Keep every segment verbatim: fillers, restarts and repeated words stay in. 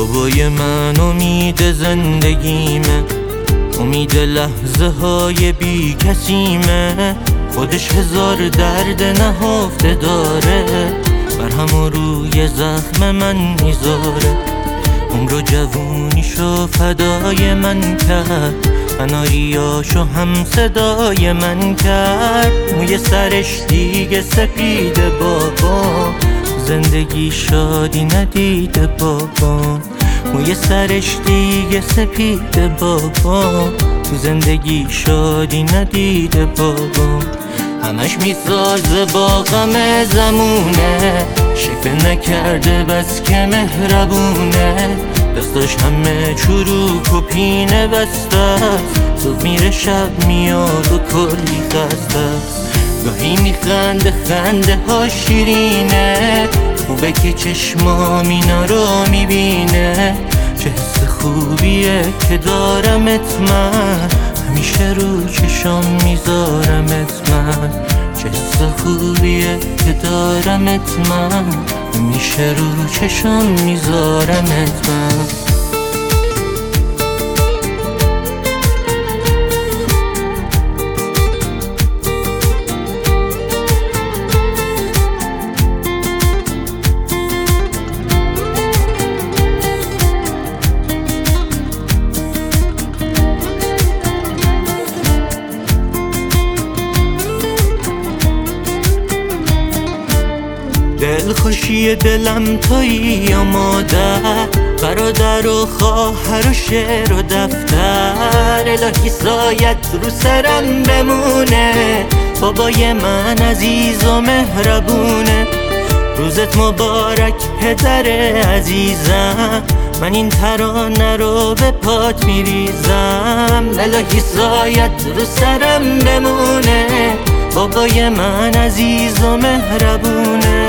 بابای من امید زندگیمه، امید لحظه های بی کسیمه. خودش هزار درد نهفته داره، مرهم و روی زخم من میذاره. عمر و جوونیشو فدای من کرد، قناریاشو هم صدای من کرد. موی سرش دیگه سپیده بابا، زندگی شادی ندیده بابا. موی سرش دیگه سپیده بابا، تو زندگی شادی ندیده بابا. همش میسازه با غم زمونه، شکل نکرده بس که مهربونه. دستاش همه چروک و پینه بسته است، صبح میره شب میاد و کلی خسته است. گاهی میخنده خنده ها شیرینه، خوبه که چشمام اینا رو میبینه. چه حس خوبیه که دارمت من، همیشه رو چشام میذارمت من. چه حس خوبیه که دارمت من، همیشه رو چشام میذارمت من. دلخوشی دلم تویی یا مادر، برادر و خواهر و شعر و دفتر. الهی سایت رو سرم بمونه، بابای من عزیز و مهربونه. روزت مبارک پدر عزیزم، من این ترانه رو به پات میریزم. الهی سایت رو سرم بمونه، بابای من عزیز و مهربونه.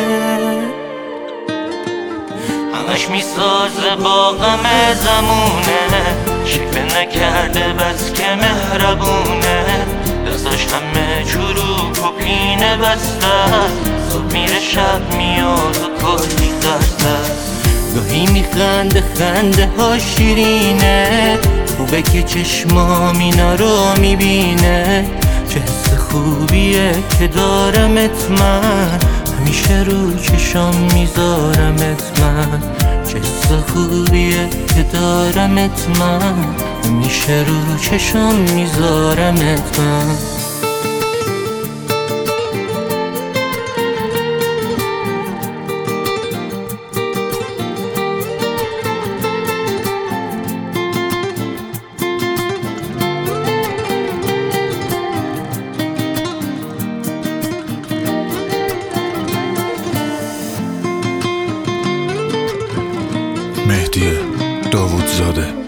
همش میسازه با غم زمونه، شکل نکرده بس که مهربونه. دستاش همه چروک و پینه بسته است، صبح میره شب میاد و کلی خسته است. گاهی میخنده خنده ها شیرینه، خوبه که چشمام اینا رو میبینه. چه حس خوبیه که دارمت من، همیشه رو چشام میذارمت من. چه حس خوبیه که دارمت من، همیشه رو چشام میذارمت من. مهدی داوودزاده.